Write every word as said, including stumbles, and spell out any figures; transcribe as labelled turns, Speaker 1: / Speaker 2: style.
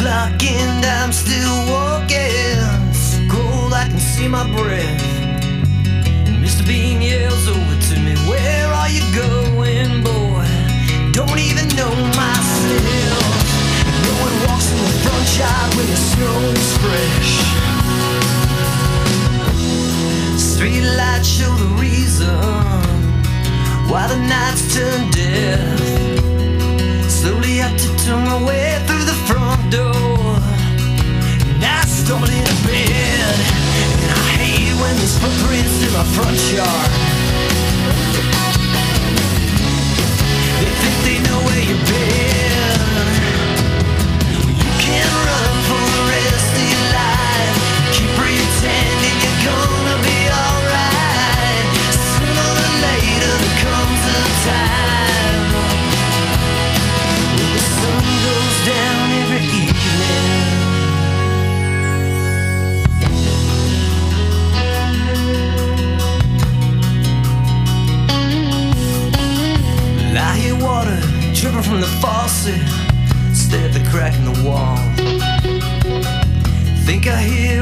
Speaker 1: clock and I'm still walking. So cold I can see my breath. Mister Bean yells over to me, where are you going, boy? Don't even know myself. No one walks in the front yard when the snow's fresh. Street lights show the reason why the nights turn death. Slowly I tiptoe my way through the front door, and I stumble into bed. And I hate when there's footprints in my front yard. They think they know where you've been. You can't run for the rest of your life. Keep pretending you're gonna be alright. Sooner or later there comes a time when the sun goes down every evening. I hear water dripping from the faucet. Stare at the crack in the wall. Think I hear